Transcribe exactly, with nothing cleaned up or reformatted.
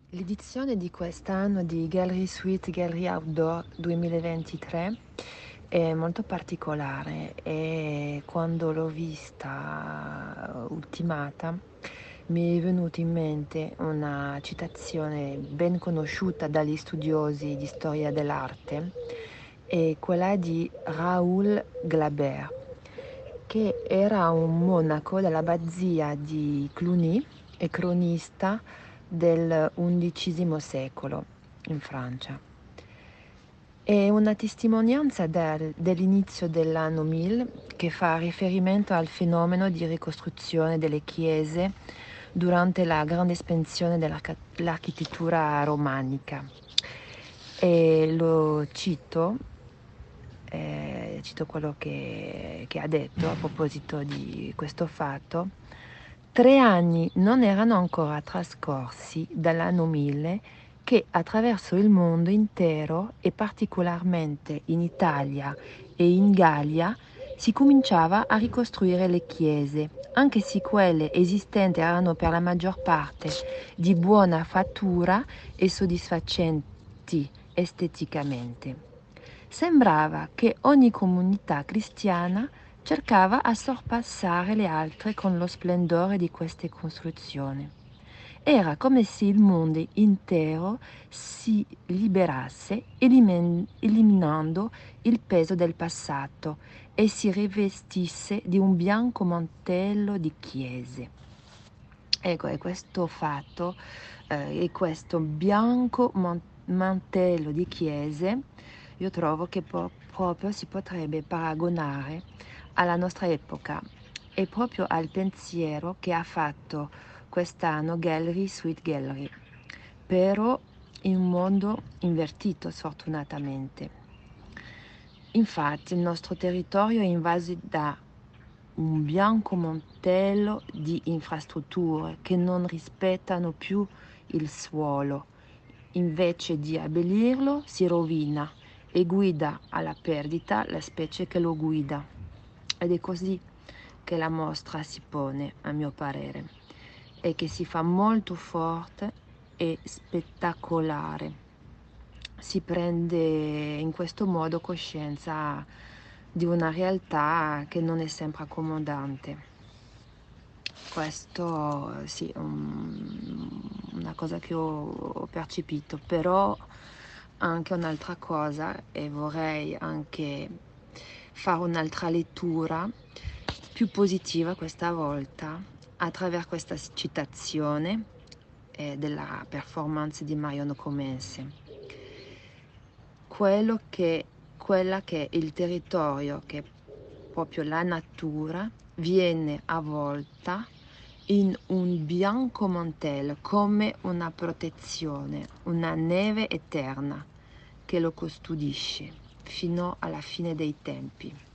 L'edizione di quest'anno di Gallery Suite Gallery Outdoor duemilaventitré è molto particolare e quando l'ho vista ultimata mi è venuta in mente una citazione ben conosciuta dagli studiosi di storia dell'arte, è quella di Raoul Glaber, che era un monaco dell'abbazia di Cluny e cronista del undicesimo secolo in Francia. È una testimonianza del- dell'inizio dell'anno mille che fa riferimento al fenomeno di ricostruzione delle chiese durante la grande espansione dell'architettura romanica. E lo cito, eh, cito quello che, che ha detto a proposito di questo fatto. Tre anni non erano ancora trascorsi dall'anno mille che attraverso il mondo intero e particolarmente in Italia e in Gallia si cominciava a ricostruire le chiese, anche se quelle esistenti erano per la maggior parte di buona fattura e soddisfacenti esteticamente. Sembrava che ogni comunità cristiana cercava a sorpassare le altre con lo splendore di queste costruzioni. Era come se il mondo intero si liberasse, elimin- eliminando il peso del passato e si rivestisse di un bianco mantello di chiese. Ecco, e questo fatto, eh, e questo bianco man- mantello di chiese, io trovo che po- proprio si potrebbe paragonare alla nostra epoca e proprio al pensiero che ha fatto quest'anno Gallery Suite Gallery, però in un mondo invertito sfortunatamente. Infatti il nostro territorio è invaso da un bianco mantello di infrastrutture che non rispettano più il suolo. Invece di abbellirlo, si rovina e guida alla perdita la specie che lo guida. Ed è così che la mostra si pone, a mio parere, e che si fa molto forte e spettacolare. Si prende in questo modo coscienza di una realtà che non è sempre accomodante. Questo sì, um, una cosa che ho, ho percepito, però anche un'altra cosa, e vorrei anche fare un'altra lettura più positiva questa volta attraverso questa citazione eh, della performance di Mariano Comense. Quello che, quella che è il territorio, che è proprio la natura, viene avvolta in un bianco mantello come una protezione, una neve eterna che lo custodisce fino alla fine dei tempi.